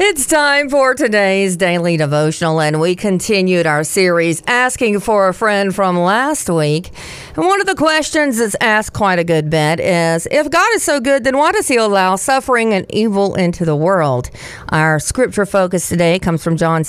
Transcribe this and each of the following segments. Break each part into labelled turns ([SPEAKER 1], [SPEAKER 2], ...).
[SPEAKER 1] It's time for today's daily devotional, and we continued our series asking for a friend from last week. And one of the questions that's asked quite a good bit is, if God is so good, then why does he allow suffering and evil into the world? Our scripture focus today comes from John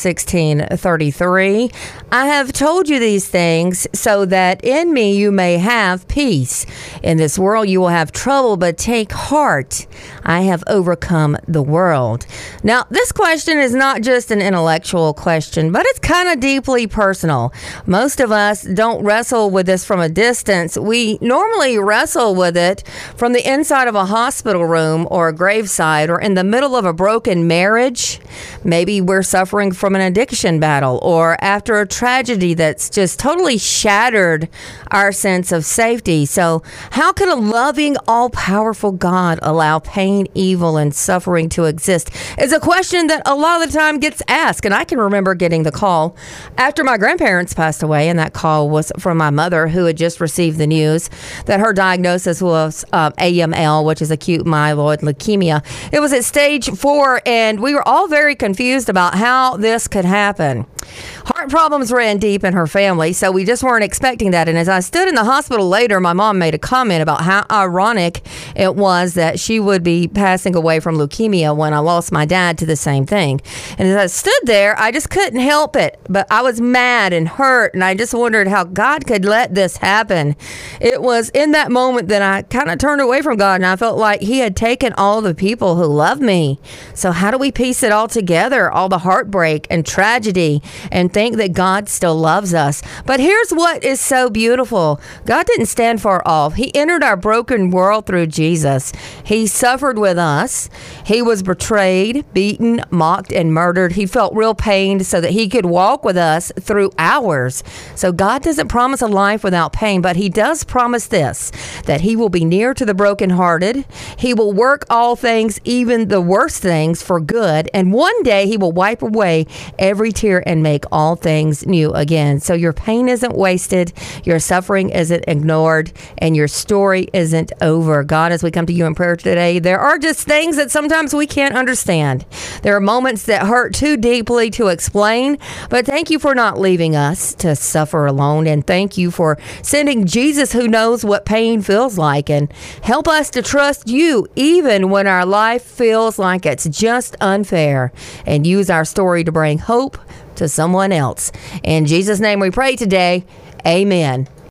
[SPEAKER 1] 16:33. I have told you these things so that in me you may have peace. In this world you will have trouble, but take heart. I have overcome the world. Now, this question is not just an intellectual question, but it's kind of deeply personal. Most of us don't wrestle with this from a distance. We normally wrestle with it from the inside of a hospital room or a graveside or in the middle of a broken marriage. Maybe we're suffering from an addiction battle or after a tragedy that's just totally shattered our sense of safety. So how could a loving, all-powerful God allow pain, evil, and suffering to exist? Is a question that a lot of the time gets asked. And I can remember getting the call after my grandparents passed away, and that call was from my mother, who had just received the news that her diagnosis was AML, which is acute myeloid leukemia. It was at stage 4, and we were all very confused about how this could happen. Heart problems ran deep in her family, so we just weren't expecting that. And as I stood in the hospital later, my mom made a comment about how ironic it was that she would be passing away from leukemia when I lost my dad to the same thing. And as I stood there, I just couldn't help it. But I was mad and hurt, and I just wondered how God could let this happen. It was in that moment that I kind of turned away from God, and I felt like he had taken all the people who loved me. So how do we piece it all together, all the heartbreak and tragedy, and think that God still loves us? But here's what is so beautiful. God didn't stand far off. He entered our broken world through Jesus. He suffered with us. He was betrayed, beaten, mocked, and murdered. He felt real pain so that he could walk with us through ours. So God doesn't promise a life without pain, but he does promise this, that he will be near to the brokenhearted. He will work all things, even the worst things, for good. And one day he will wipe away every tear and make all things new again. So your pain isn't wasted, your suffering isn't ignored, and your story isn't over. God, as we come to you in prayer today, there are just things that sometimes we can't understand. There are moments that hurt too deeply to explain, but thank you for not leaving us to suffer alone, and thank you for sending Jesus, who knows what pain feels like, and help us to trust you even when our life feels like it's just unfair, and use our story to bring hope to someone else. In Jesus' name we pray today. Amen.